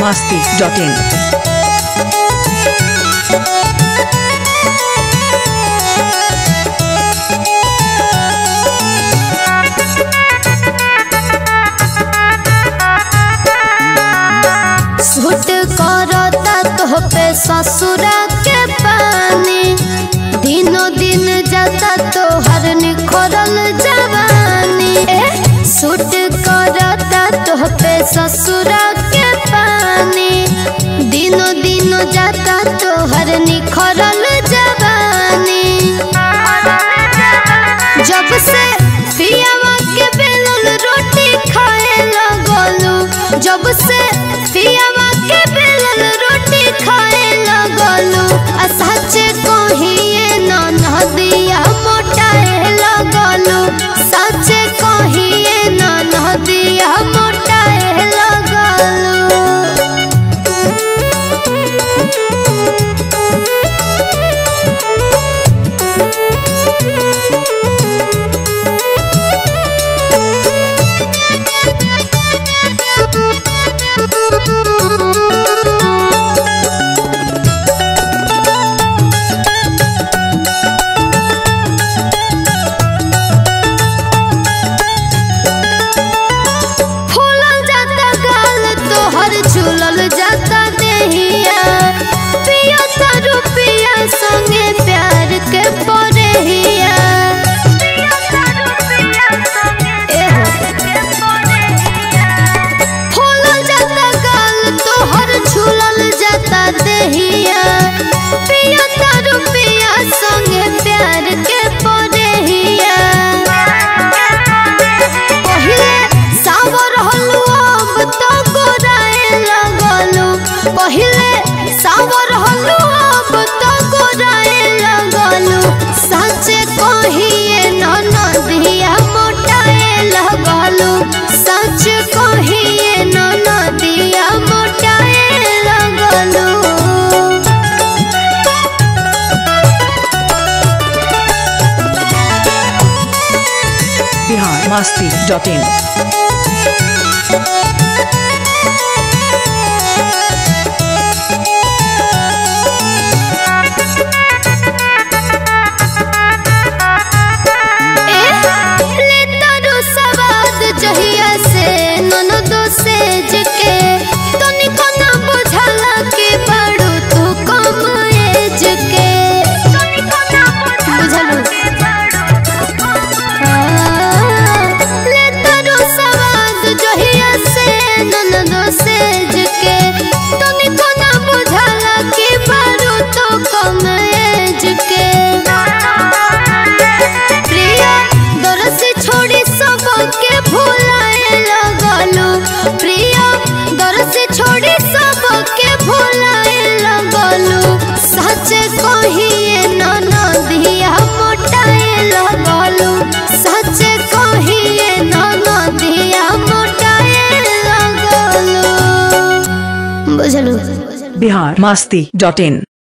biharmasti.in। Suit करता तो पे ससुरा के पानी दिनों दिन जाता तो हर निखरल जवानी। सूट करता तो पे ससुरा के पानी दिनों दिन जाता तो हर निखरल जवानी। जब से पियावा के बेलन रोटी खाए लगलू, जब से पियावा के बेलन रोटी खाए लगलू, सच कहिए ननदिया मोटाए लगलू, सच कहिए ननदिया मोटाए लगलू। झूलल जाता देहिया पिया तारू पिया संगे प्यार के परेहिया। फूलल जाता गाल तोहर झूलल जाता देहिया पिया तारू पिया संगे प्यार के परेहिया। पहिले सावर हलू अब तो पहिले सावर हलू अब तो गोराए लगलू, सच कहिए ननदिया मोटाए लगलू, सच कहिए ननदिया मोटाए लगलू। biharmasti.in। जहिया से ननदो सेज के तनिको ना बुझला के बड़ू तू कम एज के बुझलू ले तारू सवाद जहिया से ननदो सेज के तनिको ना बुझला के बड़ू तू कम एज के। प्रिया दर से छोड़ी सबके भुलाए लगलू, प्रिया दर से छोड़ी सबके भुलाए लगलू, सच कहिए ननदिया मोटाए लगलू, सच कहिए ननदिया मोटाए लगलू। बुझलू biharmasti.in।